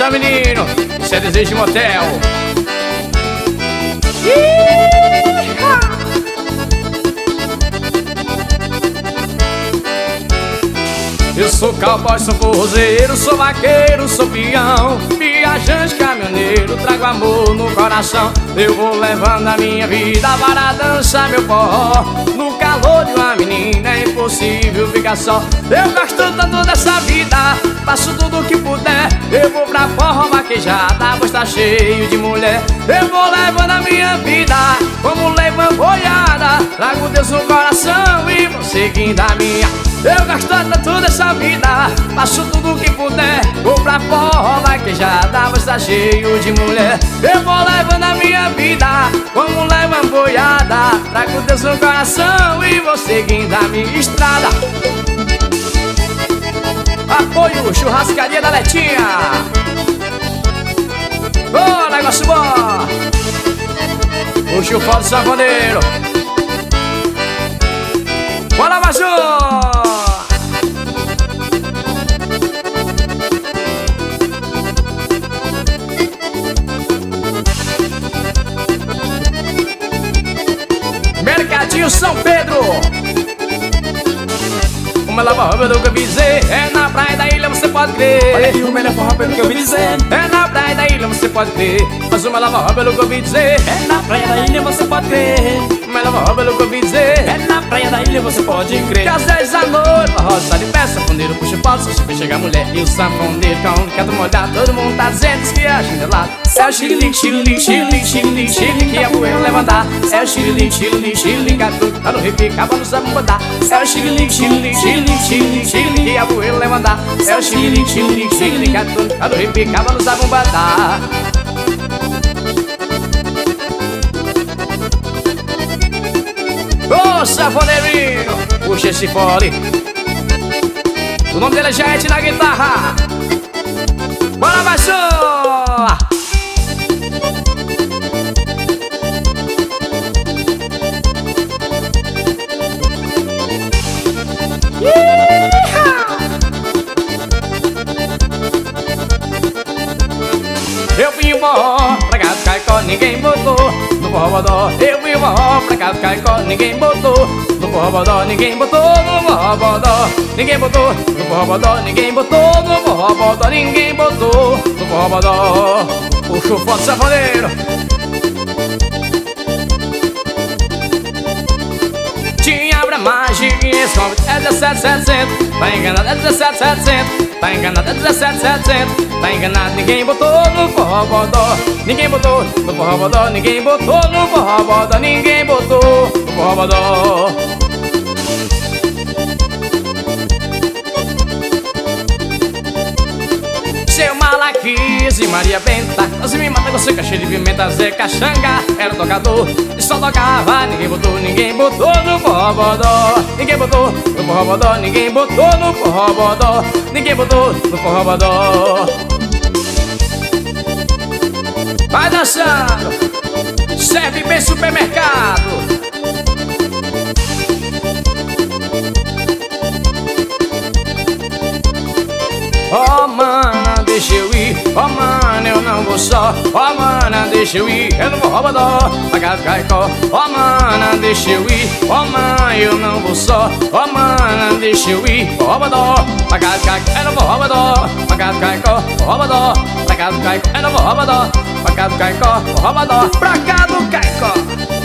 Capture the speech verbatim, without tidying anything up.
força, menino. Isso é desejo de motel. Eu sou cowboy, sou forrozeiro, sou vaqueiro, sou peão, viajante, caminhoneiro, trago amor no coração. Eu vou levando a minha vida para dançar meu forró. No calor de uma menina é impossível ficar só. Eu gosto tanto dessa vida, faço tudo o que puder. Eu vou pra forró vaquejada, pois tá cheio de mulher. Eu vou levando a minha vida como leva boiada. Trago Deus no coração e vou seguindo a minha. Eu gosto tanto dessa vida, faço tudo o que puder. Vou pra forró vaquejada, pois tá cheio de mulher. Eu vou levando a minha vida como leva boiada. Trago Deus no coração e vou seguindo a minha estrada. Apoio Churrascaria da Letinha. Ô, oh, negócio bom. O chufão do sanfoneiro. Bora, Major! Mercadinho São Pedro. O melhor forró pelo que eu vi dizer, é na praia da ilha, você pode crer. Olha aqui o melhor forró pelo que eu vi dizer, é na praia da ilha, você pode crer. Mas o melhor forró pelo que eu vi dizer, é na praia da ilha, você pode crer. O melhor forró pelo que eu vi dizer, é na praia da ilha, você pode crer. Que às dez da noite, o forró está de pé, sanfoneiro puxa o pau, só se chega a mulher e o sanfoneiro com quer molhar. Todo mundo tá dizendo que é chinelado. É o xirilique, xirilique, xirilique, xirilique, xirilique, que é poeira levantar. É o xirilique, xirilique, xirilique, tá no repique, acaba no samba botar. É o xirilique, xirilique, xirilique, xirilique, xirilique, que é poeira levantar. É o xirilique, xirilique, xirilique, tá no repique, acaba no samba botar. Ô, sanfoneirinho, puxa esse fole. O nome dele é Jaete na guitarra. Bora, baixou! Eu vim o forró pra cá do Caicó, ninguém botou no forró bodó. Eu vim o forró pra cá do Caicó, ninguém botou no forró bodó. Ninguém botou no forró bodó. Ninguém botou no forró bodó. Ninguém botou no forró bodó. Ninguém botou no forró bodó. Puxa o foto sanfoneiro. Tinha pra mais de quinhentos, é dezessete mil e setecentos. Tá enganado, é dezessete mil e setecentos. Tá enganado, é dezessete mil e setecentos. Tá enganado, ninguém botou no forró bodó. Ninguém botou no forró bodó. Ninguém botou no forró bodó. Ninguém botou no forró bodó. Seu Malaquias e Maria Benta, você me mata, você cacheiro de pimenta. Zé Caxanga era tocador e só tocava. Ninguém botou, ninguém botou no forró bodó. Ninguém botou no forró bodó. Ninguém botou no forró bodó. Ninguém botou no forró bodó. Vai dançando, serve bem supermercado. Oh, mana, deixa eu ir. Oh, mana, eu não vou só. Oh, mana, deixa eu ir. Eu não vou roubador, pagar do Caicó. Oh, mana, deixa eu ir. Oh, mana, eu não vou só. Oh, mana, deixa eu ir. Roubador, pagar do Caicó. Eu não vou roubador, pagar do Caicó. Roubador, pagar do Caicó. Eu não vou roubador, pagar do Caicó. Roubador, pra cá do Caicó.